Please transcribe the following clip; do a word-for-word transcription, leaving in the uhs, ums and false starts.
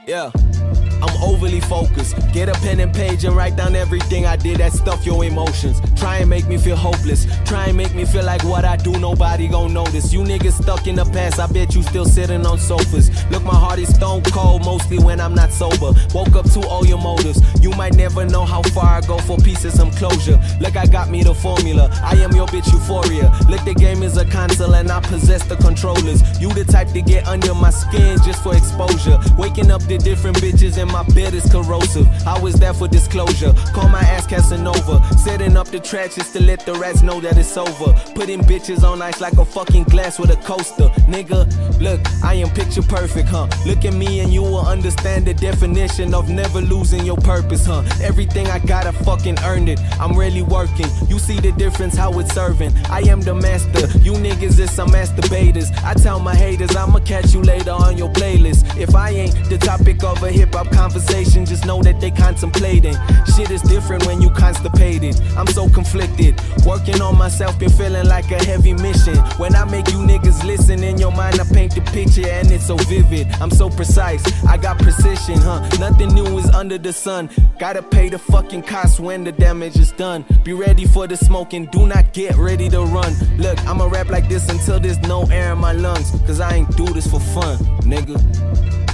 Yeah, I'm overly focused. Get a pen and page and write down everything I did that stuff your emotions. Try and make me feel hopeless. Try and make me feel like what I do nobody gon' notice. You niggas stuck in the past, I bet you still sitting on sofas. Look, my heart is stone cold, mostly when I'm not sober. Woke up to all your motives. You might never know how far I go for peace and some closure. Look, I got me the formula. I am your bitch Euphoria. Look, the game is a console and I possess the controllers. You the type to get under my skin just for exposure. Waking up to different bitches and my bed is corrosive. I was there for disclosure. Call my ass Casanova. Setting up the track just to let the rats know that it's over. Putting bitches on ice like a fucking glass with a coaster. Nigga, look, I am picture perfect, huh? Look at me and you will understand the definition of never losing your purpose, huh? Everything I gotta fucking earn it. I'm really working. You see the difference how it's serving. I am the master. You niggas is some masturbators. I tell my haters I'ma catch you later on your playlist. If I ain't the topic of a hip-hop conversation, just know that they contemplating. Shit is different when you constipated. I'm so conflicted. Working on myself, been feeling like a heavy mission. When I make you niggas listen, in your mind I paint the picture and it's so vivid. I'm so precise, I got precision, huh? Nothing new is under the sun. Gotta pay the fucking cost when the damage is done. Be ready for the smoke and do not get ready to run. Look, I'ma rap like this until there's no air in my lungs, cause I ain't do this for fun, nigga.